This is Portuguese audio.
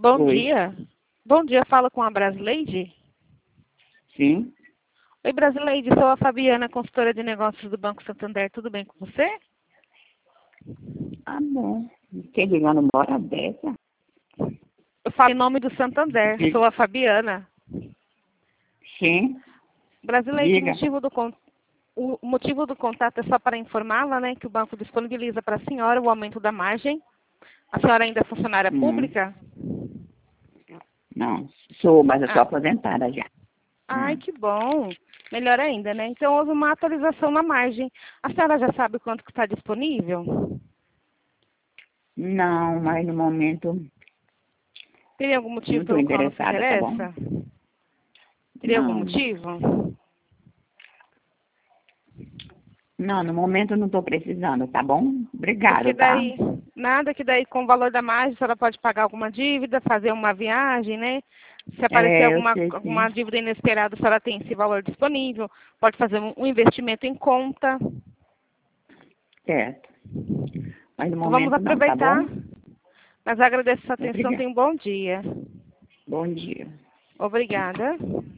Bom Oi. dia. Bom dia, fala com a Brasileide? Sim. Oi, Brasileide, sou a Fabiana, consultora de negócios do Banco Santander. Tudo bem com você? Ah, bom. Você ligando uma hora dessa? Eu falo em nome do Santander. Sim. Sou a Fabiana. Sim. Brasileide, Diga. o motivo do contato é só para informá-la, né, que o banco disponibiliza para a senhora o aumento da margem. A senhora ainda é funcionária Hum. pública? Não, sou, mas eu sou Ah, aposentada já. ai, que bom. Melhor ainda, né? Então houve uma atualização na margem. A senhora já sabe quanto que está disponível? Não, mas no momento Teria algum não motivo estou pelo qual não se interessada, tá bom? interessa? Teria algum Não. motivo? Não, no momento não estou precisando, tá bom? Porque Obrigado, tá? daí, nada que daí com o valor da margem a senhora pode pagar alguma dívida, fazer uma viagem, né? Se aparecer Eu sei alguma sim. dívida inesperada, a senhora tem esse valor disponível, pode fazer um investimento em conta. Certo. Mas no Então vamos momento não, tá aproveitar. bom? Mas agradeço a sua atenção, Obrigada. tenha um bom dia. Bom dia. Obrigada.